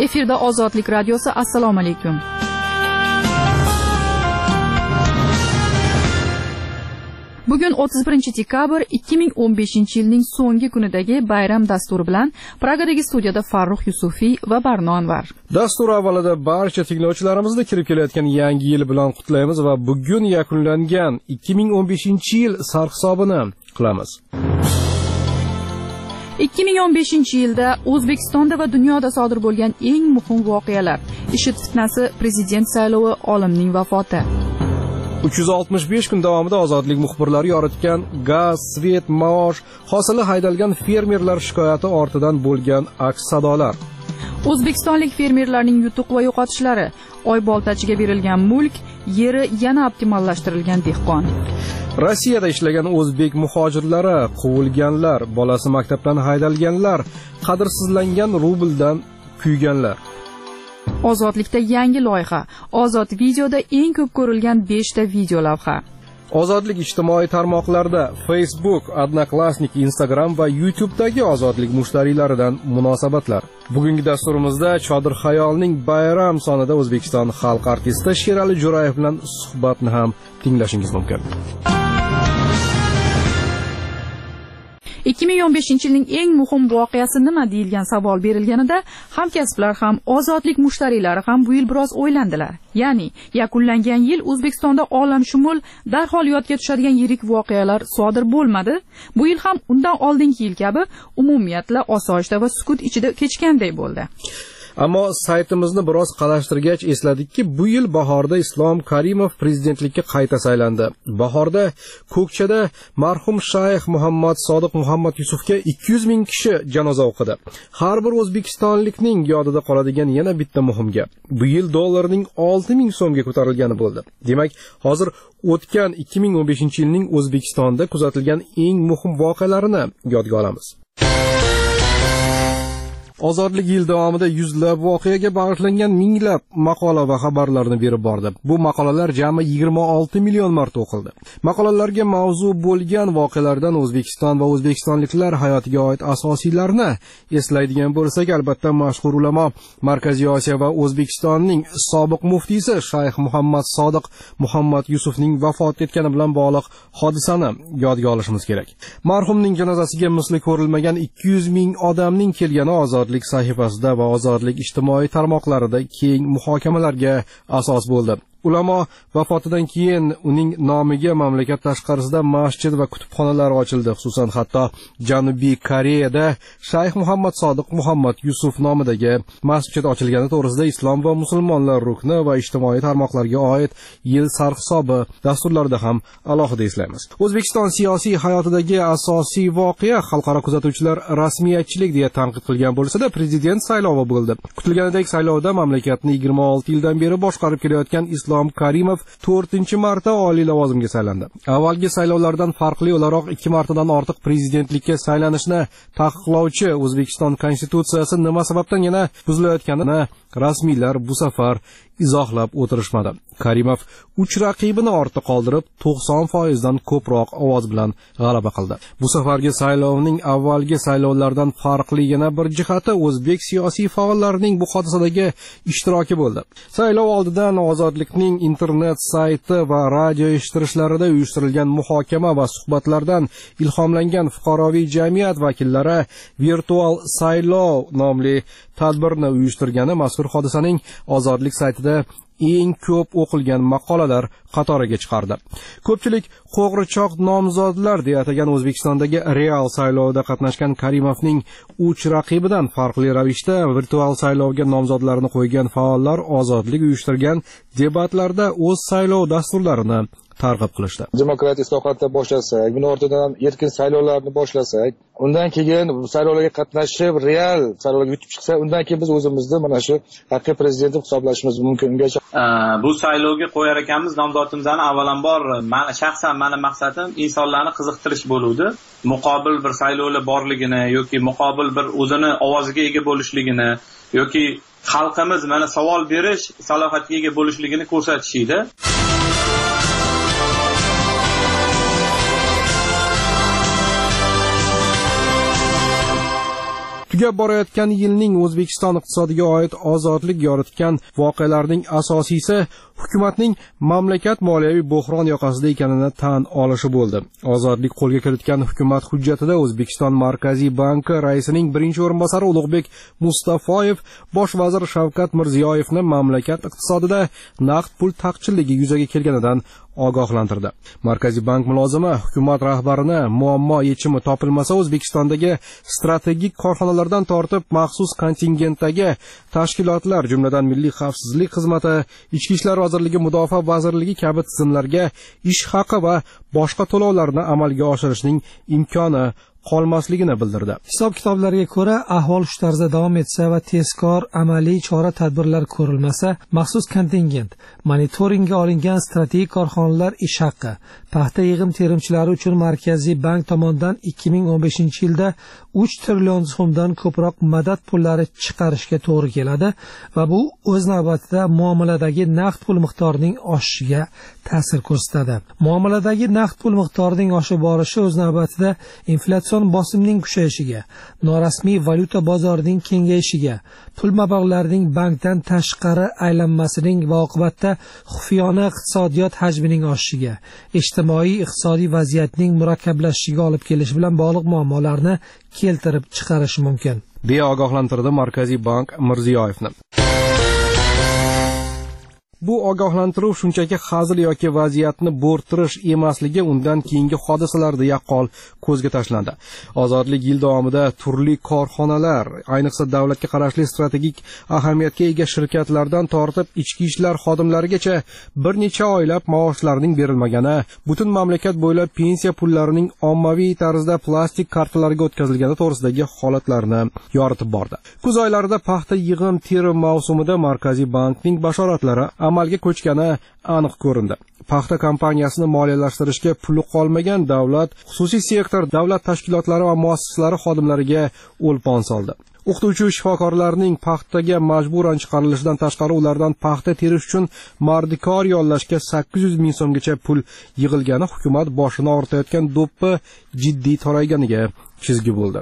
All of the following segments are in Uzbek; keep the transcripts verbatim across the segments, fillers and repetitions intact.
Efirda Ozodlik radiosi. Assalomu alaykum. Bugun o'ttiz birinchi dekabr ikki ming o'n beshinchi yilning so'nggi kunidagi bayram dasturi bilan Pragadagi studiyada Farruh Yusufiy va Barno Anvar. Dastur avvalida barcha tinglovchilarimizni kirib kelayotgan yangi yil bilan qutlaymiz va bugun yakunlangan ikki ming o'n beshinchi yil sarhisobini qilamiz. ikki ming o'n beshinchi yilda O'zbekistonda va dunyoda sodir bo'lgan eng muhim voqealar: IShID fitnasi, prezident saylovi, olimning vafoti. uch yuz oltmish besh kun davomida ozodlik muxbirlari yoritgan gaz, svet, maosh, hosili haydalgan fermerlar shikoyati ortidan bo'lgan aks sadolar. O'zbekistonlik fermerlarning yutuq va yo'qotishlari, oyboltachiga berilgan mulk, yeri yana optimallashtirilgan dehqon. Rossiyada ishlagan o'zbek muhojirlari, quvilganlar, bolasi maktabdan haydalganlar, qadrsizlangan rubldan kuyganlar. Ozodlikda yangi loyiha. Ozod videoda eng ko'p ko'rilgan besh ta video lavha. Ozodlik ijtimoiy tarmoqlarda Facebook, Odnoklassnik, Instagram va YouTube'dagi ozodlik mushtariylaridan munosabatlar. Bugungi dasturimizda Chodir Xayolning bayram sonida O'zbekiston xalq artisti Sherali Jo'rayev bilan suhbatni ham tinglashingiz mumkin. ikki ming o'n beshinchi yilning eng muhim voqeasi nima deyilgan savol berilganida hamkasblar ham, ozodlik mushtariylari ham bu yil biroz o'ylandilar. Ya'ni, yakunlangan yil O'zbekistonda olamshumul, darhol yodga tushadigan yirik voqealar sodir bo'lmadi. Bu yil ham undan oldingi yil kabi umumiyatla osoyishta va sukut ichida kechganday bo'ldi. Ammo saytimizni biroz qalashtirgach esladikki, bu yil bahorda Islom Karimov prezidentlikka qayta saylandi. Bahorda Ko'kchada marhum shayx Muhammad Sodiq Muhammad Yusufga ikki yuz ming kishi janoza o'qidi. Har bir o'zbekistonlikning yodida qoladigan yana bitta muhim gap. Bu yil dollarning olti ming so'mga ko'tarilgani bo'ldi. Demak, hozir o'tgan ikki ming o'n beshinchi yilning O'zbekistonda kuzatilgan eng muhim voqealarini yodga olamiz. Ozodlik yil davomida yuzlab voqeaga bag'ishlangan minglab maqola va xabarlarni berib bordi. Bu maqolalar jami yigirma olti million marta o'qildi. Maqolalarga mavzu bo'lgan voqealardan O'zbekiston va o'zbekistonliklar hayotiga oid asosiylarni eslaydigan bo'lsak, albatta mashhur ulamo, Markaziy Osiyo va O'zbekistonning sobiq muftiysi Shayx Muhammad Sodiq Muhammad Yusufning vafot etgani bilan bog'liq hodisani yodga olishimiz kerak. Marhumning janozasiga misli ko'rilmagan ikki yuz ming odamning kelgani ozod sahifasida va ozodlik ijtimoiy tarmoqlarida keng muhokamalarga asos bo'ldi. Ulamo vafotidan keyin uning nomiga mamlakat tashqarisida masjid va kutubxonalar ochildi. Xususan, hatto Janubiy Koreyada Shayx Muhammad Sodiq Muhammad Yusuf nomidagi masjid ochilgani to'g'risida Islom va musulmonlar rukni va ijtimoiy tarmoqlarga oid yil sarhisobi dasturlarida ham alohida eslaymiz. O'zbekiston siyosiy hayotidagi asosiy voqea xalqaro kuzatuvchilar rasmiyatchilik deya tanqid qilgan bo'lsa-da, prezident saylovi bo'ldi. Kutilganidek saylovda mamlakatni yigirma olti yildan beri boshqarib kelayotgan Islom Karimov to'rtinchi marta oliy lavozimga saylandi. Avvalgi saylovlardan farqli o'laroq ikki martadan ortiq prezidentlikka saylanishni taqiqlovchi O'zbekiston konstitutsiyasi nima sababdan yana buzilayotganini rasmiylar bu safar izohlab o'tirishmadi. Karimov uch raqibini ortda qoldirib, to'qson foiz dan ko'proq ovoz bilan g'alaba qildi. Bu safargi saylovning avvalgi saylovlardan farqli yana bir jihati o'zbek siyosiy faollarining bu hodisadagi ishtiroki bo'ldi. Saylov oldidan ozodlikning internet sayti va radio eshittirishlarida uyushtirilgan muhokama va suhbatlardan ilhomlangan fuqaroviy jamiyat vakillari virtual saylov nomli tadbirni uyushtirgani mazkur hodisaning ozodlik saytida eng ko'p o'qilgan maqolalar qatoriga chiqardi. Ko'pchilik qo'g'richoq nomzodlar deya atagan O'zbekistondagi real saylovda qatnashgan Karimovning uch raqibidan farqli ravishda virtual saylovga nomzodlarni qo'ygan faollar ozodlik uyushtirgan debatlarda o'z saylov dasturlarini targ'ib qilishdi. Demokratik islohotni boshlasak, buning ortidan erkin saylovlarni boshlasak, undan keyin saylovlarga qatnashib, real saylovlarga yutib chiqsa, undan keyin biz o'zimizni mana shu haqiqiy prezident deb hisoblashimiz mumkin. Ungacha bu saylovga qo'yar ekanmiz nomzodimizni, avvalambor meni shaxsan meni maqsadim insonlarni qiziqtirish bo'ldi. Muqobil bir saylovlar borligini yoki muqobil bir o'zini ovoziga ega bo'lishligini yoki xalqimiz mana savol berish salohiyatiga ega bo'lishligini ko'rsatish edi. Tugab borayotgan yilning O'zbekiston iqtisodiga oid ozodlik yoritgan voqealarning asosiysi hukumatning mamlakat moliyaviy bo'hron yoqasida ekanini tan olishi bo'ldi. Ozodlik qo'lga kiritgan hukumat hujjatida O'zbekiston Markaziy banki raisining birinchi o'rinbosari Ulug'bek Mustafoyev bosh vazir Shavkat Mirziyoyevni mamlakat iqtisodida naqd pul taqchilligi yuzaga kelganidan ogohlantirdi. Markaziy bank mulozimi hukumat rahbarini muammo yechimi topilmasa O'zbekistondagi strategik korxonalardan tortib maxsus kontingentdagi tashkilotlar, jumladan Milliy xavfsizlik xizmati, Ichki ishlar vazirligi, Mudofaa vazirligi kabi tizimlarga ish haqi va boshqa to'lovlarni amalga oshirishning imkoni qolmasligini bildirdi. Hisob-kitoblarga ko'ra, ahvol shu tarzda davom etsa va tezkor amaliy chora-tadbirlar ko'rilmasa, maxsus kontingent, monitoringga olingan strategik korxonalar ish haqi, paxta yig'im-terimchilari uchun Markaziy bank tomonidan ikki ming o'n beshinchi yilda uch trillion so'mdan ko'proq madad pullari chiqarishga to'g'ri keladi va bu o'z navbatida muomaladagi naqd pul miqdorining oshishiga ta'sir ko'rsatadi. Muomaladagi naqd pul miqdorining oshib borishi o'z navbatida inflyatsion bosimning kuchayishiga, norasmiy valyuta bozorining kengayishiga, pul mablag'larining bankdan tashqari aylanmasining va oqibatda xufiyona iqtisodiyot hajmining oshishiga, ijtimoiy iqtisodiy vaziyatning murakkablashishiga olib kelishi bilan bog'liq muammolarni keltirib chiqarishi mumkin, deya ogohlantirdi Markaziy bank Mirziyoyevni. Bu ogohlantiruv shunchaki hazil yoki vaziyatni bo'rttirish emasligi undan keyingi hodisalarda yaqqol ko'zga tashlandi. Ozodlik yil davomida turli korxonalar, ayniqsa davlatga qarashli strategik ahamiyatga ega shirkatlardan tortib ichki ishlar xodimlarigacha bir necha oylab maoshlarining berilmagani, butun mamlakat bo'ylab pensiya pullarining ommaviy tarzda plastik kartalarga o'tkazilgani to'g'risidagi holatlarni yoritib bordi. Kuz oylarida paxta yig'im terim mavsumida Markaziy bankning bashoratlari amalga ko'chgani aniq ko'rindi. Paxta kompaniyasini moliyalashtirishga puli qolmagan davlat, xususiy sektor, davlat tashkilotlari va muassasalari xodimlariga o'lpon soldi. O'qituvchi shifokorlarning paxtaga majburan chiqarilishidan tashqari ulardan paxta terish uchun mardikor yollashga sakkiz yuz ming so'mgacha pul yig'ilgani hukumat boshini og'ritayotgan do'ppi jiddiy torayganiga chizgi bo'ldi.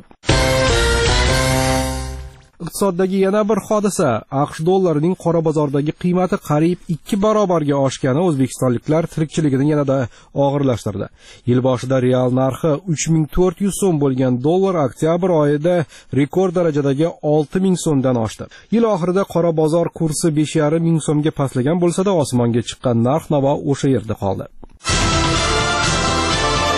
Iqtisoddagi yana bir hodisa, AQSh dollarining qora bozordagi qiymati qariyb ikki barobarga oshgani o'zbekistonliklar tirikchiligini yanada og'irlashtirdi. Yil boshida real narxi uch ming to'rt yuz so'm bo'lgan dollar oktyabr oyida rekord darajadagi olti ming so'mdan oshdi. Yil oxirida qora bozor kursi besh yarim ming so'mga pastlagan bo'lsa-da, osmonga chiqqan narx-navo o'sha yerda qoldi.